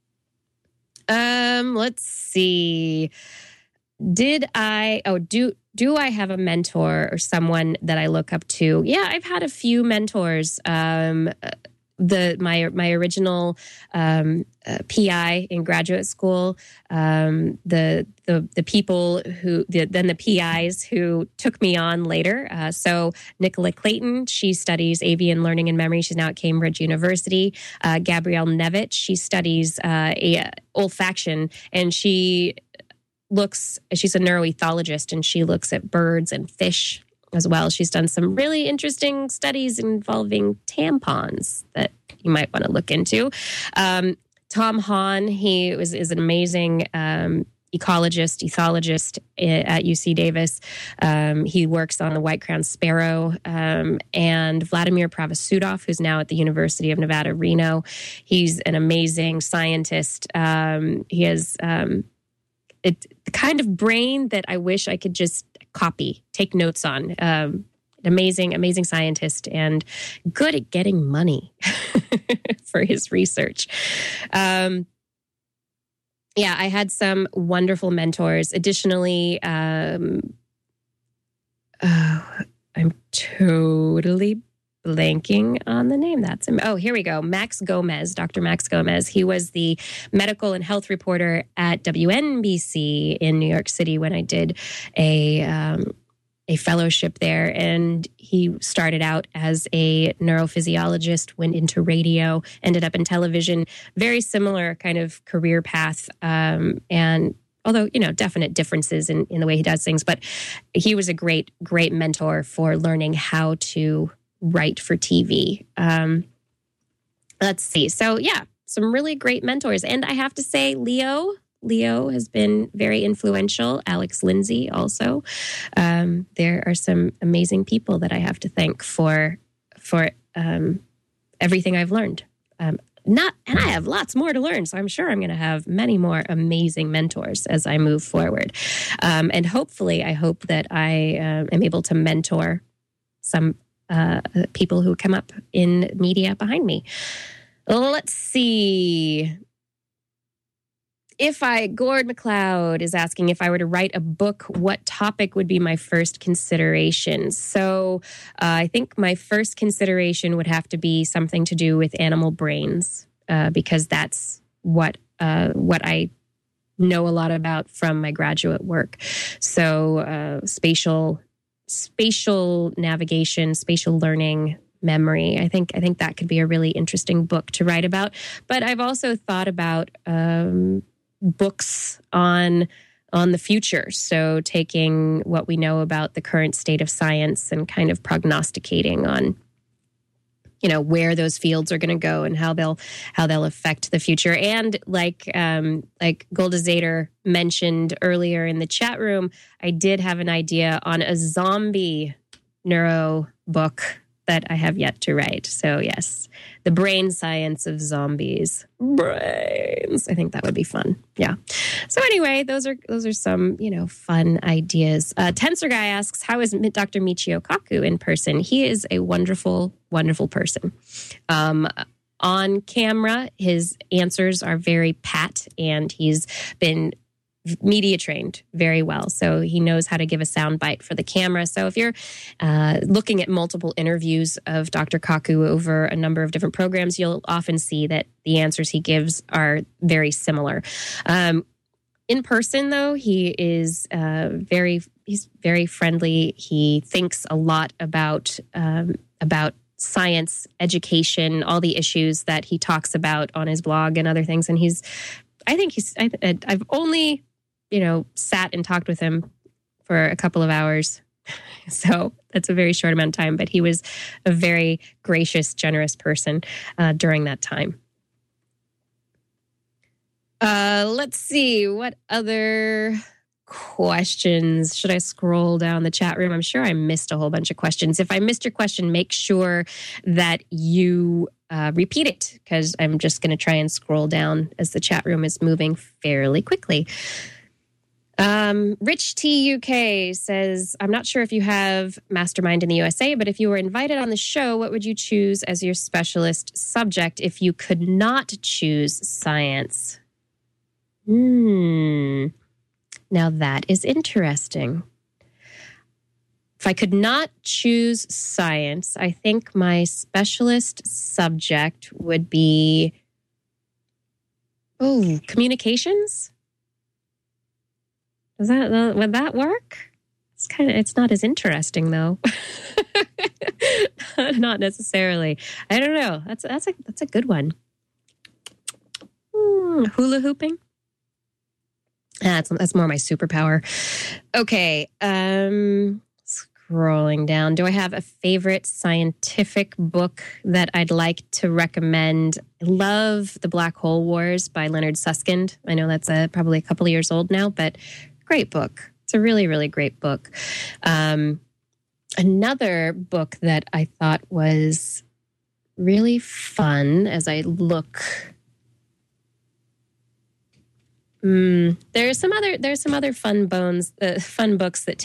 Let's see. Do I have a mentor or someone that I look up to? Yeah, I've had a few mentors. My original PI in graduate school, the people who then the PIs who took me on later. So Nicola Clayton, she studies avian learning and memory. She's now at Cambridge University. Gabrielle Nevitt, she studies olfaction, and she's a neuroethologist, and she looks at birds and fish as well. She's done some really interesting studies involving tampons that you might want to look into. Tom Hahn, he is an amazing ecologist, ethologist at UC Davis. He works on the white-crowned sparrow. And Vladimir Pravasudov, who's now at the University of Nevada, Reno. He's an amazing scientist. He has the kind of brain that I wish I could just copy, take notes on. Amazing scientist and good at getting money for his research. I had some wonderful mentors. Additionally, I'm totally blanking on the name. That's him. Oh, here we go. Max Gomez, Dr. Max Gomez. He was the medical and health reporter at WNBC in New York City when I did a fellowship there. And he started out as a neurophysiologist, went into radio, ended up in television, very similar kind of career path. And although, definite differences in the way he does things, but he was a great mentor for learning how to write for TV. Let's see. So some really great mentors. And I have to say, Leo has been very influential. Alex Lindsay also. There are some amazing people that I have to thank for everything I've learned. And I have lots more to learn, so I'm sure I'm going to have many more amazing mentors as I move forward. And hopefully, I hope that I am able to mentor some people who come up in media behind me. Let's see. Gord McLeod is asking if I were to write a book, what topic would be my first consideration? So I think my first consideration would have to be something to do with animal brains, because that's what I know a lot about from my graduate work. So spatial navigation, spatial learning, memory. I think that could be a really interesting book to write about. But I've also thought about books on on the future. So taking what we know about the current state of science and kind of prognosticating on, you know, where those fields are going to go and how they'll affect the future. And like Golda Zader mentioned earlier in the chat room, I did have an idea on a zombie neuro book that I have yet to write. So yes, the brain science of zombies. Brains. I think that would be fun. Yeah. So anyway, those are some, you know, fun ideas. Tensor Guy asks, how is Dr. Michio Kaku in person? He is a wonderful, wonderful person. On camera, his answers are very pat, and he's been media trained very well. So he knows how to give a sound bite for the camera. So if you're looking at multiple interviews of Dr. Kaku over a number of different programs, you'll often see that the answers he gives are very similar. In person, though, he is he's very friendly. He thinks a lot about science, education, all the issues that he talks about on his blog and other things. And I've only, you know, sat and talked with him for a couple of hours. So that's a very short amount of time, but he was a very gracious, generous person during that time. Let's see, what other questions? Should I scroll down the chat room? I'm sure I missed a whole bunch of questions. If I missed your question, make sure that you repeat it, because I'm just going to try and scroll down as the chat room is moving fairly quickly. Rich T UK says, I'm not sure if you have Mastermind in the USA, but if you were invited on the show, what would you choose as your specialist subject if you could not choose science? Now that is interesting. If I could not choose science, I think my specialist subject would be, communications? Would that work? It's not as interesting though. Not necessarily. I don't know. That's a good one. Hula hooping? That's more my superpower. Okay. Scrolling down. Do I have a favorite scientific book that I'd like to recommend? I love The Black Hole Wars by Leonard Susskind. I know that's probably a couple of years old now, but great book. It's a really, really great book. Another book that I thought was really fun as I look. There's some other fun books that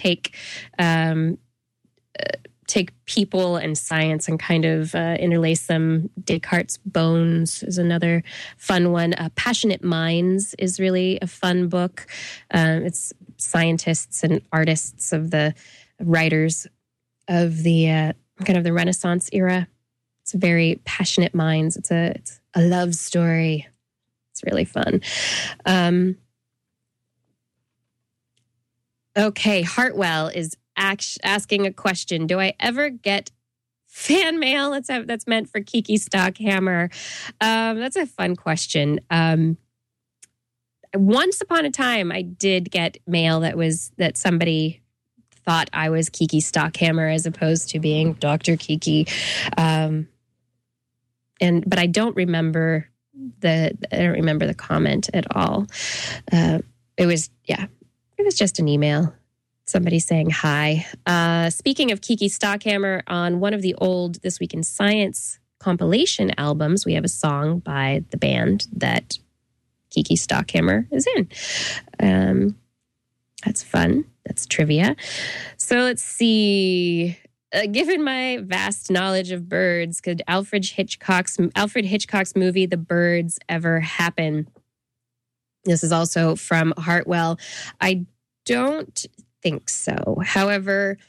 take people and science and kind of interlace them. Descartes' Bones is another fun one. Passionate Minds is really a fun book. It's scientists and artists of the writers of the kind of the Renaissance era. It's a very passionate minds. It's a love story. It's really fun. Okay, Hartwell is asking a question. Do I ever get fan mail? That's meant for Kiki Stockhammer. That's a fun question. Once upon a time, I did get mail that somebody thought I was Kiki Stockhammer as opposed to being Dr. Kiki. But I don't remember the comment at all. It was just an email. Somebody saying hi. Speaking of Kiki Stockhammer, on one of the old This Week in Science compilation albums, we have a song by the band that Kiki Stockhammer is in. That's fun. That's trivia. So let's see. Given my vast knowledge of birds, could Alfred Hitchcock's movie The Birds ever happen? This is also from Hartwell. I don't think so. However,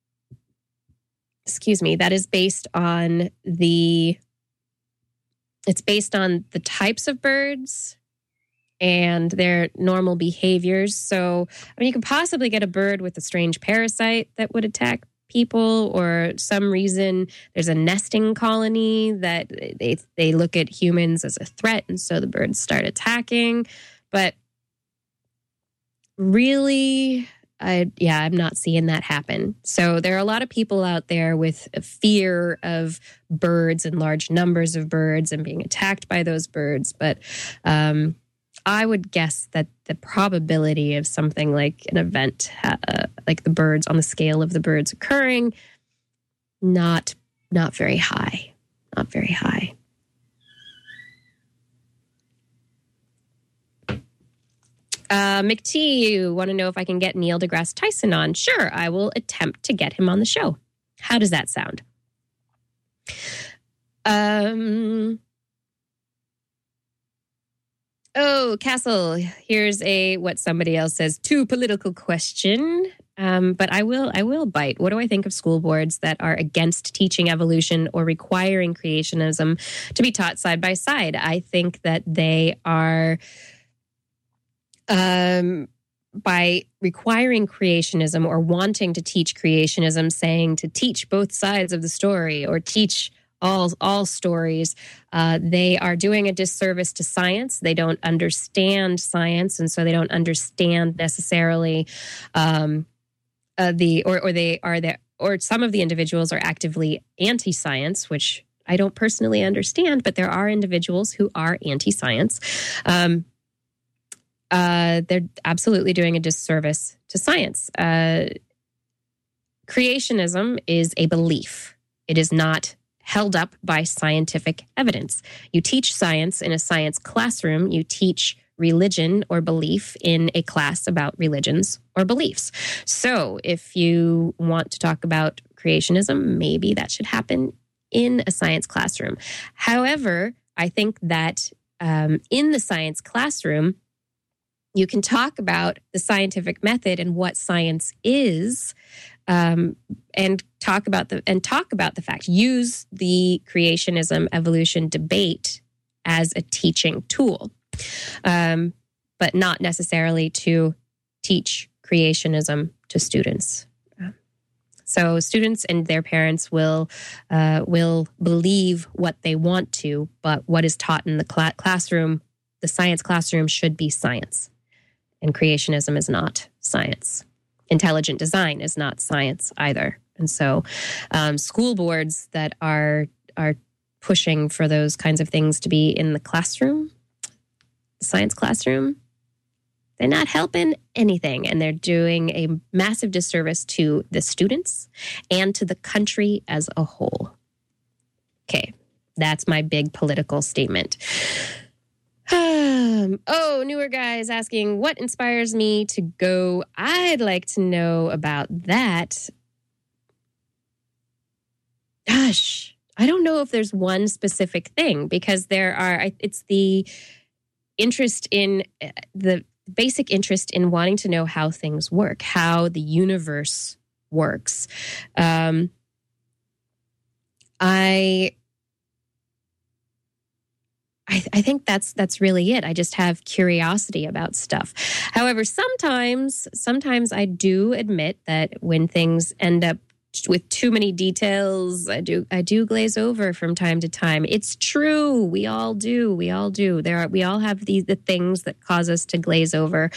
that is based on the types of birds and their normal behaviors. So, you could possibly get a bird with a strange parasite that would attack people, or some reason there's a nesting colony that they look at humans as a threat, and so the birds start attacking. But really, I'm not seeing that happen. So there are a lot of people out there with a fear of birds and large numbers of birds and being attacked by those birds. But I would guess that the probability of something like an event, like the birds on the scale of the birds occurring, not very high. Not very high. McT, you want to know if I can get Neil deGrasse Tyson on? Sure, I will attempt to get him on the show. How does that sound? Oh, Castle, here's what somebody else says, too political question. But I will bite. What do I think of school boards that are against teaching evolution or requiring creationism to be taught side by side? I think that they are, by requiring creationism or wanting to teach creationism, saying to teach both sides of the story or teach all stories, they are doing a disservice to science. They don't understand science, and so they don't understand necessarily or some of the individuals are actively anti-science, which I don't personally understand, but there are individuals who are anti-science. They're absolutely doing a disservice to science. Creationism is a belief. It is not held up by scientific evidence. You teach science in a science classroom. You teach religion or belief in a class about religions or beliefs. So if you want to talk about creationism, maybe that should happen in a science classroom. However, I think that in the science classroom, you can talk about the scientific method and what science is, and talk about the fact. Use the creationism evolution debate as a teaching tool, but not necessarily to teach creationism to students. So students and their parents will believe what they want to, but what is taught in the classroom, the science classroom, should be science. And creationism is not science. Intelligent design is not science either. And so school boards that are pushing for those kinds of things to be in the classroom, the science classroom, they're not helping anything. And they're doing a massive disservice to the students and to the country as a whole. Okay, that's my big political statement. Newer guy is asking, what inspires me to go? I'd like to know about that. Gosh, I don't know if there's one specific thing, because it's the interest in the basic interest in wanting to know how things work, how the universe works. I think that's really it. I just have curiosity about stuff. However, sometimes I do admit that when things end up with too many details, I do glaze over from time to time. It's true. We all do. We all have the things that cause us to glaze over.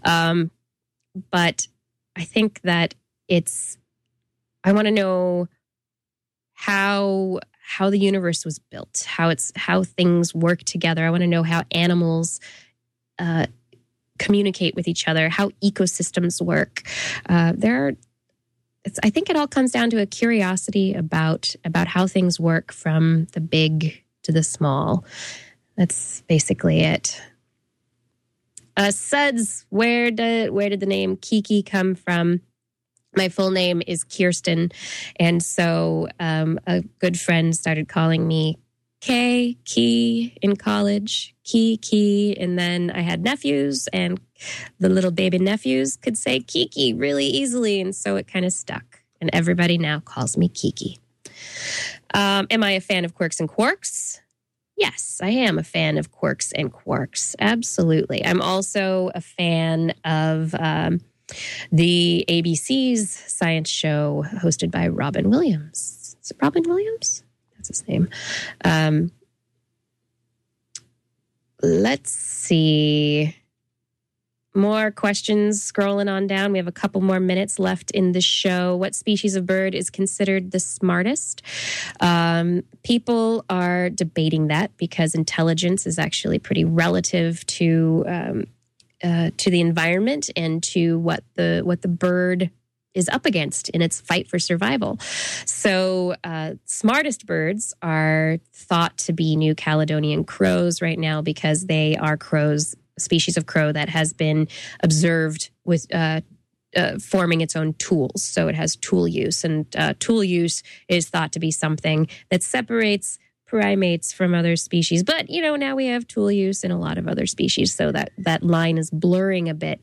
But I think that I want to know how the universe was built, how things work together. I want to know how animals communicate with each other, how ecosystems work. I think it all comes down to a curiosity about how things work, from the big to the small. That's basically it. Suds, where did the name Kiki come from? My full name is Kirsten, and so a good friend started calling me Key in college, Key, and then I had nephews, and the little baby nephews could say Kiki really easily, and so it kind of stuck, and everybody now calls me Kiki. Am I a fan of Quirks and Quarks? Yes, I am a fan of Quirks and Quarks, absolutely. I'm also a fan of the ABC's science show hosted by Robin Williams. Is it Robin Williams? That's his name. Let's see. more questions scrolling on down. We have a couple more minutes left in the show. What species of bird is considered the smartest? People are debating that because intelligence is actually pretty relative to the environment and to what the bird is up against in its fight for survival. So smartest birds are thought to be New Caledonian crows right now because they are crows, a species of crow that has been observed with forming its own tools. So it has tool use, and tool use is thought to be something that separates primates from other species. But, now we have tool use in a lot of other species, so that line is blurring a bit.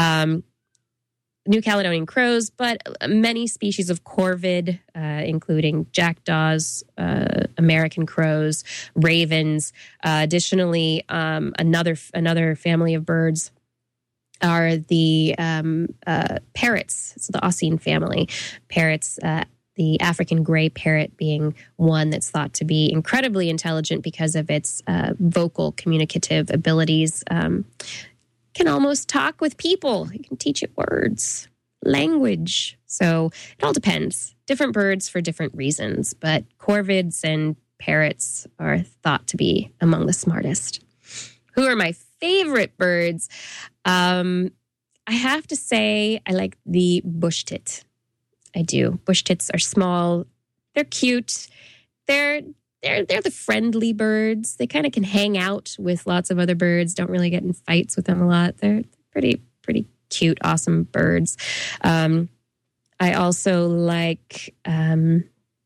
New Caledonian crows, but many species of corvid, including jackdaws, American crows, ravens. Additionally, another family of birds are the parrots. So the Oscine family. Parrots, the African gray parrot being one that's thought to be incredibly intelligent because of its vocal communicative abilities. Can almost talk with people. You can teach it words, language. So it all depends. Different birds for different reasons, but corvids and parrots are thought to be among the smartest. Who are my favorite birds? I have to say I like the bush tit. I do. Bush tits are small. They're cute. They're the friendly birds. They kind of can hang out with lots of other birds. Don't really get in fights with them a lot. They're pretty cute, awesome birds. I also like. There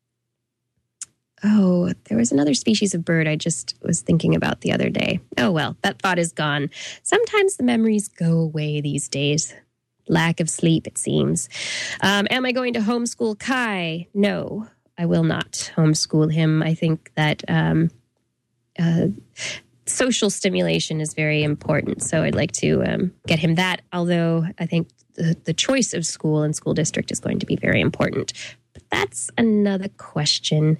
was another species of bird I just was thinking about the other day. Oh well, that thought is gone. Sometimes the memories go away these days. Lack of sleep, it seems. Am I going to homeschool Kai? No. I will not homeschool him. I think that social stimulation is very important. So I'd like to get him that, although I think the choice of school and school district is going to be very important. But that's another question.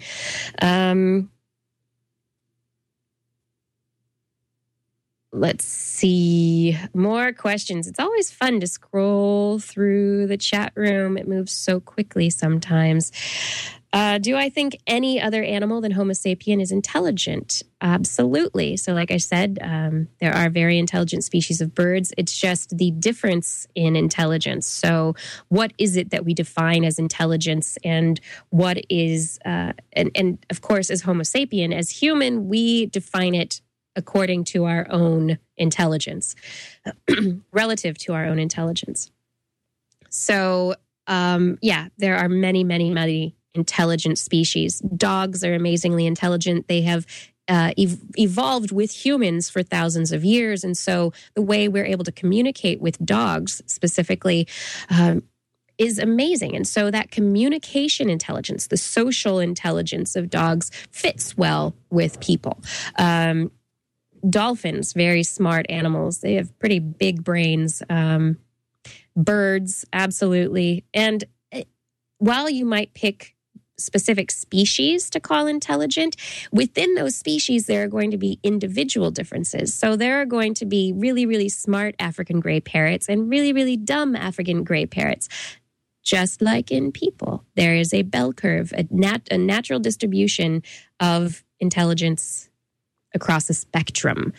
Let's see. More questions. It's always fun to scroll through the chat room. It moves so quickly sometimes. Do I think any other animal than Homo sapien is intelligent? Absolutely. So like I said, there are very intelligent species of birds. It's just the difference in intelligence. So what is it that we define as intelligence, and what is, and of course, as Homo sapien, as human, we define it according to our own intelligence, relative to our own intelligence. So, there are many intelligent species. Dogs are amazingly intelligent. They have evolved with humans for thousands of years. And so the way we're able to communicate with dogs specifically is amazing. And so that communication intelligence, the social intelligence of dogs fits well with people. Dolphins, very smart animals. They have pretty big brains. Birds, absolutely. And while you might pick specific species to call intelligent, within those species, there are going to be individual differences. So there are going to be really, really smart African gray parrots and really, really dumb African gray parrots. Just like in people, there is a bell curve, a natural distribution of intelligence across a spectrum.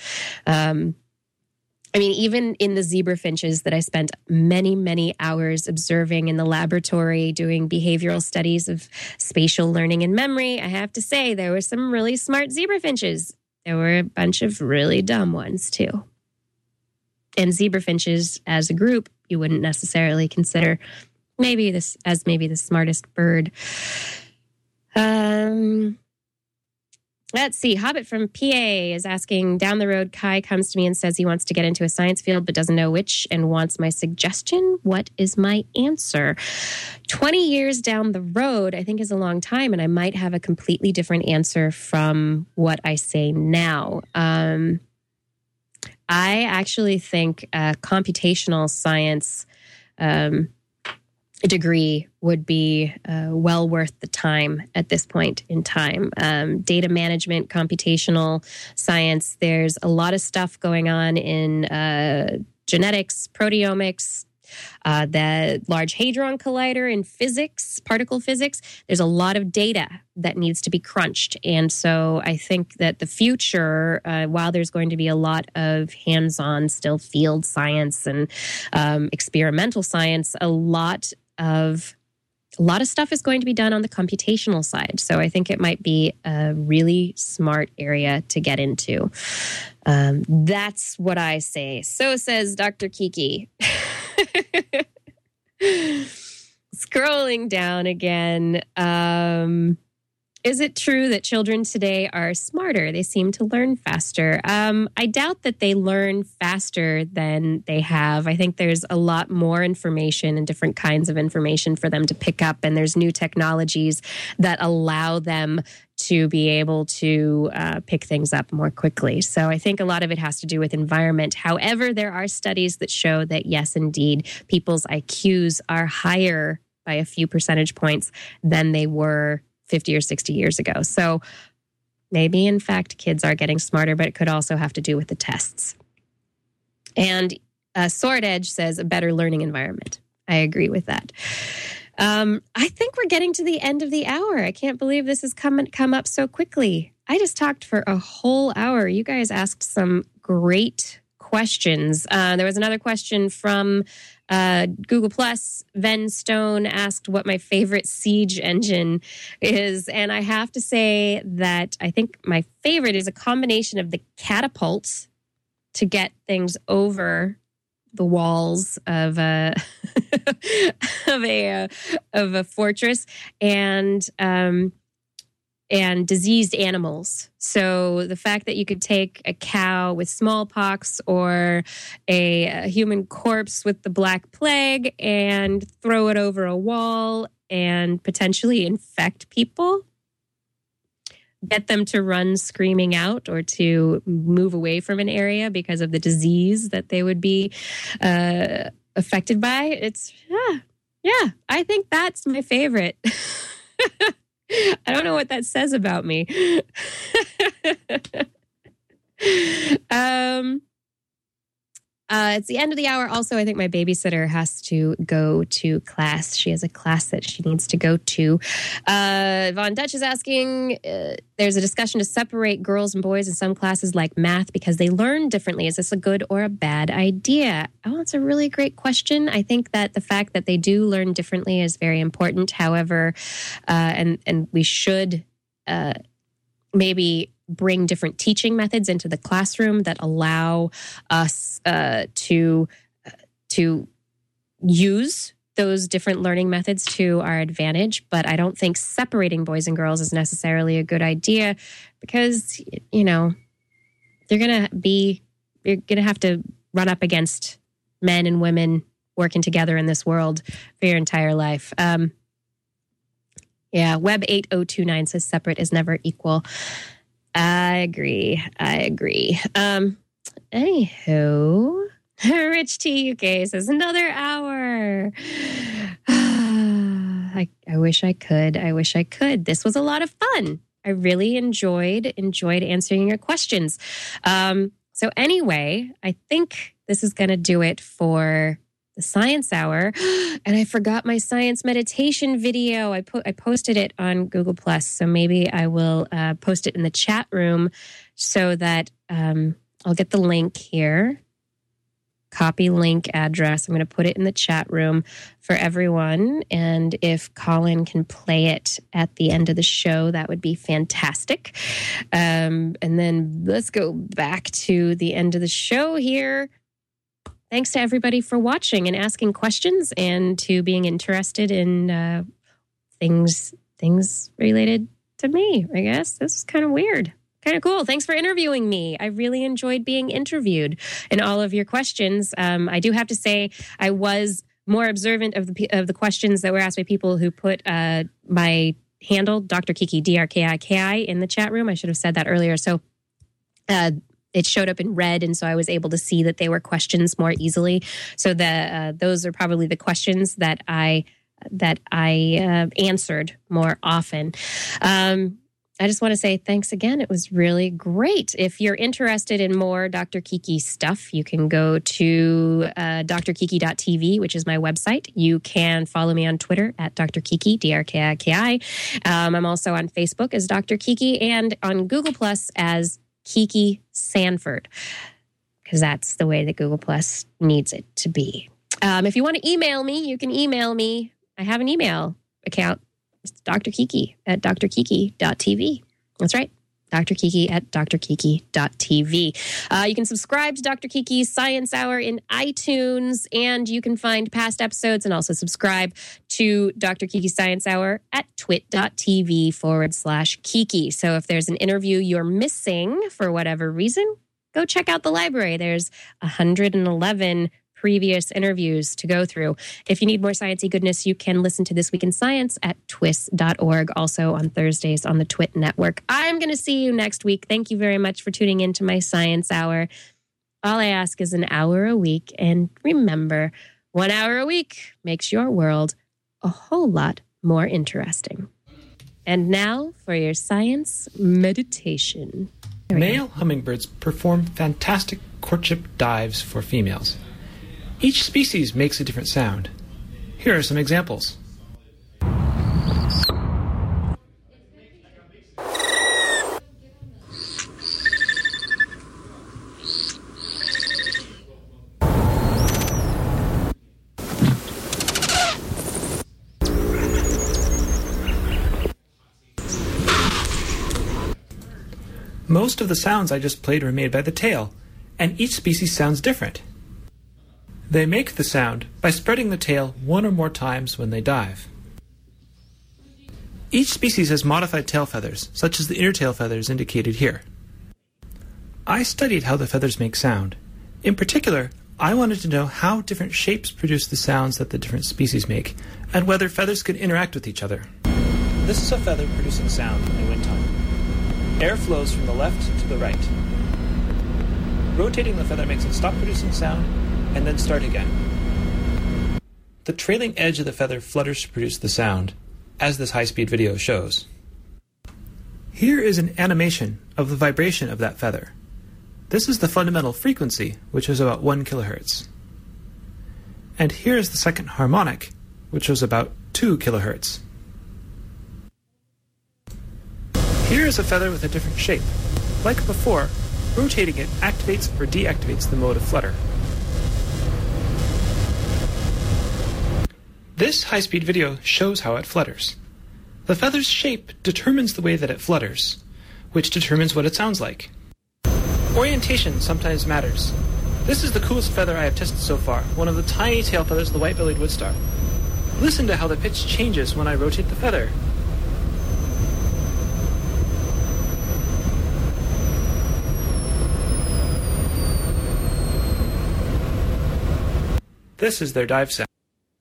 Even in the zebra finches that I spent many hours observing in the laboratory doing behavioral studies of spatial learning and memory, I have to say there were some really smart zebra finches. There were a bunch of really dumb ones too. And zebra finches as a group, you wouldn't necessarily consider maybe the smartest bird. Let's see. Hobbit from PA is asking, down the road, Kai comes to me and says he wants to get into a science field but doesn't know which and wants my suggestion. What is my answer? 20 years down the road, I think, is a long time, and I might have a completely different answer from what I say now. I actually think computational science degree would be well worth the time at this point in time. Data management, computational science, there's a lot of stuff going on in genetics, proteomics, the Large Hadron Collider in physics, particle physics. There's a lot of data that needs to be crunched. And so I think that the future, while there's going to be a lot of hands-on still field science and experimental science, a lot of stuff is going to be done on the computational side. So I think it might be a really smart area to get into. That's what I say. So says Dr. Kiki. Scrolling down again. Is it true that children today are smarter? They seem to learn faster. I doubt that they learn faster than they have. I think there's a lot more information and different kinds of information for them to pick up. And there's new technologies that allow them to be able to pick things up more quickly. So I think a lot of it has to do with environment. However, there are studies that show that, yes, indeed, people's IQs are higher by a few percentage points than they were 50 or 60 years ago. So maybe, in fact, kids are getting smarter, but it could also have to do with the tests. And Sword Edge says a better learning environment. I agree with that. I think we're getting to the end of the hour. I can't believe this has come up so quickly. I just talked for a whole hour. You guys asked some great questions. There was another question from Google Plus. Ven Stone asked what my favorite siege engine is. And I have to say that I think my favorite is a combination of the catapults to get things over the walls of a of a fortress and diseased animals. So the fact that you could take a cow with smallpox or a human corpse with the Black Plague and throw it over a wall and potentially infect people, get them to run screaming out or to move away from an area because of the disease that they would be affected by. It's, yeah, I think that's my favorite. I don't know what that says about me. It's the end of the hour. Also, I think my babysitter has to go to class. She has a class that she needs to go to. Von Dutch is asking, there's a discussion to separate girls and boys in some classes like math because they learn differently. Is this a good or a bad idea? Oh, it's a really great question. I think that the fact that they do learn differently is very important. However, and we should maybe bring different teaching methods into the classroom that allow us to use those different learning methods to our advantage. But I don't think separating boys and girls is necessarily a good idea because, you know, you're going to have to run up against men and women working together in this world for your entire life. Yeah, Web 8029 says separate is never equal. I agree. Anywho, Rich T UK says another hour. I wish I could. This was a lot of fun. I really enjoyed answering your questions. So anyway, I think this is going to do it for the Science Hour. And I forgot my science meditation video. I posted it on Google Plus, so maybe I will post it in the chat room so that I'll get the link here. Copy link address. I'm going to put it in the chat room for everyone. And if Colin can play it at the end of the show, that would be fantastic. And then let's go back to the end of the show here. Thanks to everybody for watching and asking questions and to being interested in things related to me, I guess. This is kind of weird. Kind of cool. Thanks for interviewing me. I really enjoyed being interviewed and all of your questions. I do have to say I was more observant of the questions that were asked by people who put my handle, Dr. Kiki, DRKIKI, in the chat room. I should have said that earlier. So it showed up in red, and so I was able to see that they were questions more easily. So those are probably the questions that I answered more often. I just want to say thanks again. It was really great. If you're interested in more Dr. Kiki stuff, you can go to drkiki.tv, which is my website. You can follow me on Twitter at Dr. Kiki, DRKIKI. I'm also on Facebook as Dr. Kiki and on Google Plus as Kiki Sanford, because that's the way that Google Plus needs it to be. If you want to email me, you can email me. I have an email account. It's Dr. Kiki at drkiki.tv. That's right. Dr. Kiki at drkiki.tv. You can subscribe to Dr. Kiki's Science Hour in iTunes, and you can find past episodes and also subscribe to Dr. Kiki's Science Hour at twit.tv/Kiki. So if there's an interview you're missing for whatever reason, go check out the library. There's 111 previous interviews to go through. If you need more sciencey goodness, you can listen to This Week in Science at twist.org, also on Thursdays on the Twit Network. I'm going to see you next week. Thank you very much for tuning into my Science Hour. All I ask is an hour a week. And remember, 1 hour a week makes your world a whole lot more interesting. And now for your science meditation. Male hummingbirds perform fantastic courtship dives for females. Each species makes a different sound. Here are some examples. Most of the sounds I just played were made by the tail, and each species sounds different. They make the sound by spreading the tail one or more times when they dive. Each species has modified tail feathers, such as the inner tail feathers indicated here. I studied how the feathers make sound. In particular, I wanted to know how different shapes produce the sounds that the different species make, and whether feathers could interact with each other. This is a feather producing sound in wind time. Air flows from the left to the right. Rotating the feather makes it stop producing sound and then start again. The trailing edge of the feather flutters to produce the sound, as this high-speed video shows. Here is an animation of the vibration of that feather. This is the fundamental frequency, which is about 1 kilohertz. And here is the second harmonic, which was about 2 kilohertz. Here is a feather with a different shape. Like before, rotating it activates or deactivates the mode of flutter. This high-speed video shows how it flutters. The feather's shape determines the way that it flutters, which determines what it sounds like. Orientation sometimes matters. This is the coolest feather I have tested so far, one of the tiny tail feathers of the white-bellied woodstar. Listen to how the pitch changes when I rotate the feather. This is their dive sound.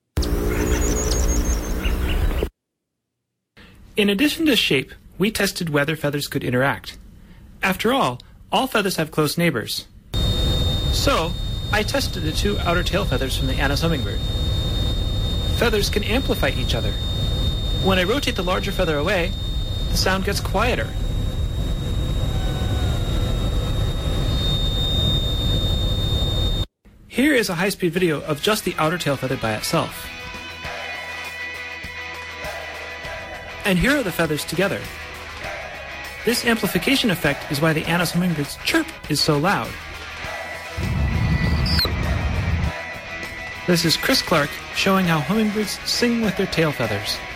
In addition to shape, we tested whether feathers could interact. After all feathers have close neighbors. So, I tested the 2 outer tail feathers from the Anas hummingbird. Feathers can amplify each other. When I rotate the larger feather away, the sound gets quieter. Here is a high-speed video of just the outer tail feather by itself. And here are the feathers together. This amplification effect is why the Anas hummingbird's chirp is so loud. This is Chris Clark showing how hummingbirds sing with their tail feathers.